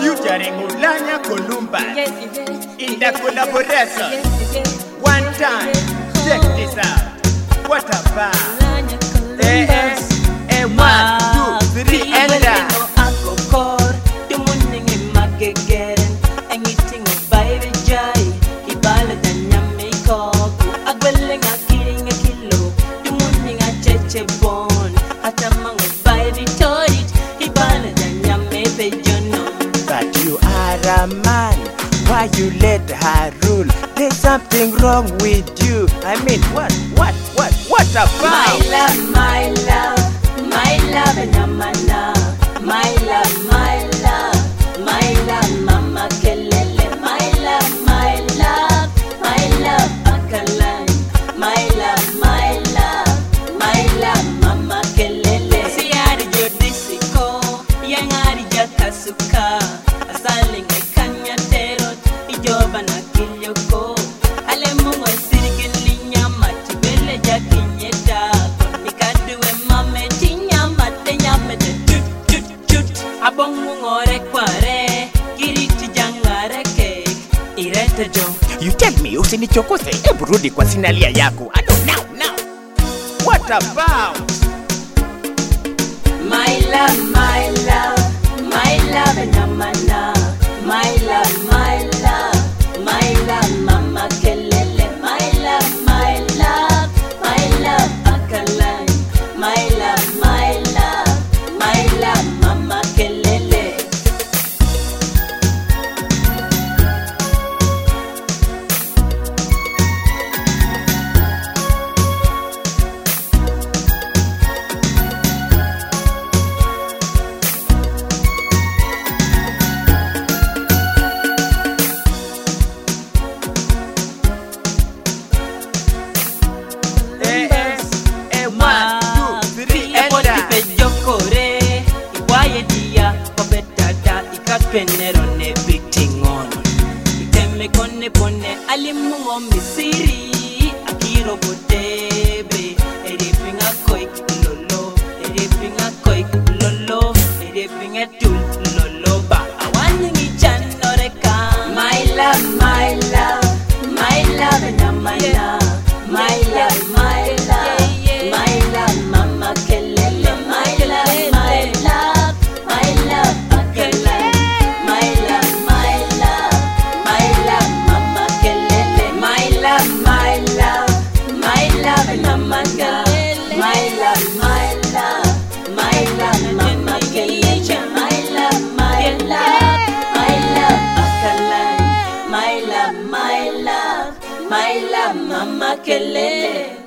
featuring Ulanya Kolumba in the collaboration. One time, check this out. What a bar. 1, 2, 3, enter. But you are a man, why you let her rule? There's something wrong with you. I mean, what about? My love, my love, my love, Namana. My love, my love, my love, Mama Kelele. My love, my love, my love, Akalan. My love, my love, my love, Mama Kelele. Siari jodisiko, yang ari jakasuka. Asaling kanya terot, ijoba na kilyoko. Alemungo sirigilinya matibele jakinyeta. Ikadwe mame tinya mate nyamete tut tut tut. Abong mungore kware, kiriti jangare cake. Irete jo. You tell me usinichokoze, hebu rudi kwa sinalia yako. I don't know. What about? My love, my love, my love, Namana. My love, my love, my love, Mama Kelele. My love, my love, my love, Akalan. My love, my love, my love, Mama Kelele. Penero ne beating on. Iteme kone pone alimungo misiri akiro botebe. Erepinga koik lolo, erepinga koik lolo, erepinga tul lolo ba. Awaningi chanoreka. My love, my love, my love, Namana. My love, my love, my love, Mama Kelele. My love, my love, my love, Akalan. My love, my love, my love, Mama Kelele. My love, my love, my love, Namana. My love, my love, my love, Mama Kelele. My love, my love, my love, Akalan. My love, my love, my love, Mama Kelele.